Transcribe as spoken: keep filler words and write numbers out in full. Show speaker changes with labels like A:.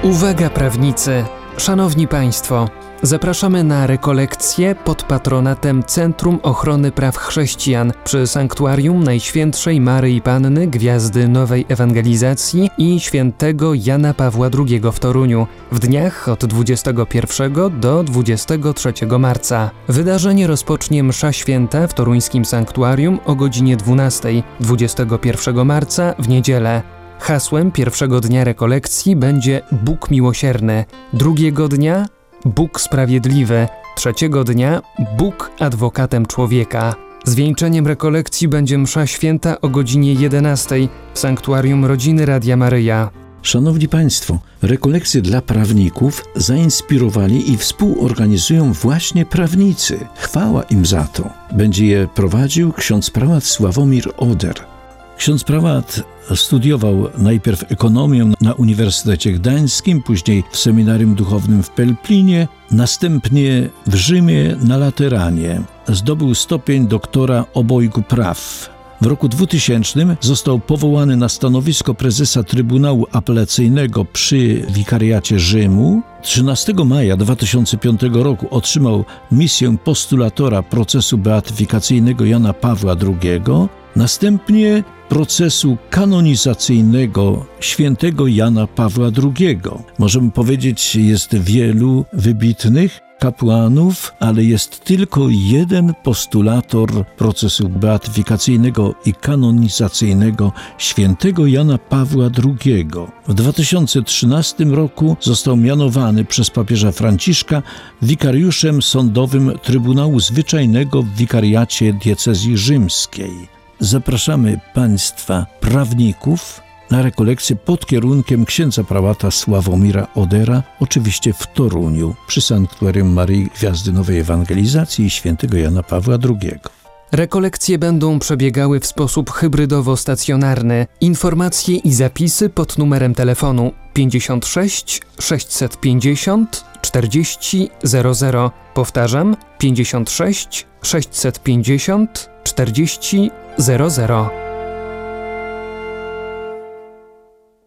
A: Uwaga prawnicy! Szanowni Państwo, zapraszamy na rekolekcję pod patronatem Centrum Ochrony Praw Chrześcijan przy Sanktuarium Najświętszej Maryi Panny Gwiazdy Nowej Ewangelizacji i Świętego Jana Pawła drugiego w Toruniu w dniach od dwudziestego pierwszego do dwudziestego trzeciego marca. Wydarzenie rozpocznie msza święta w toruńskim sanktuarium o godzinie dwunastej dwudziestego pierwszego marca w niedzielę. Hasłem pierwszego dnia rekolekcji będzie Bóg miłosierny, drugiego dnia Bóg sprawiedliwy, trzeciego dnia Bóg adwokatem człowieka. Zwieńczeniem rekolekcji będzie msza święta o godzinie jedenastej w Sanktuarium Rodziny Radia Maryja.
B: Szanowni Państwo, rekolekcje dla prawników zainspirowali i współorganizują właśnie prawnicy. Chwała im za to. Będzie je prowadził ksiądz prałat Sławomir Oder. Ksiądz prałat studiował najpierw ekonomię na Uniwersytecie Gdańskim, później w Seminarium Duchownym w Pelplinie, następnie w Rzymie na Lateranie. Zdobył stopień doktora obojgu praw. W roku dwutysięcznym został powołany na stanowisko prezesa Trybunału Apelacyjnego przy Wikariacie Rzymu. trzynastego maja dwa tysiące piątego roku otrzymał misję postulatora procesu beatyfikacyjnego Jana Pawła drugiego, następnie procesu kanonizacyjnego świętego Jana Pawła drugiego. Możemy powiedzieć, jest wielu wybitnych kapłanów, ale jest tylko jeden postulator procesu beatyfikacyjnego i kanonizacyjnego świętego Jana Pawła drugiego. W dwa tysiące trzynastym roku został mianowany przez papieża Franciszka wikariuszem sądowym Trybunału Zwyczajnego w wikariacie diecezji rzymskiej. Zapraszamy Państwa prawników na rekolekcję pod kierunkiem księdza prałata Sławomira Odera, oczywiście w Toruniu, przy Sanktuarium Maryi Gwiazdy Nowej Ewangelizacji i świętego Jana Pawła drugiego.
A: Rekolekcje będą przebiegały w sposób hybrydowo-stacjonarny. Informacje i zapisy pod numerem telefonu pięćdziesiąt sześć sześćset pięćdziesiąt czterdzieści zero zero. Powtarzam, pięćdziesiąt sześć sześćset pięćdziesiąt czterdzieści zero zero.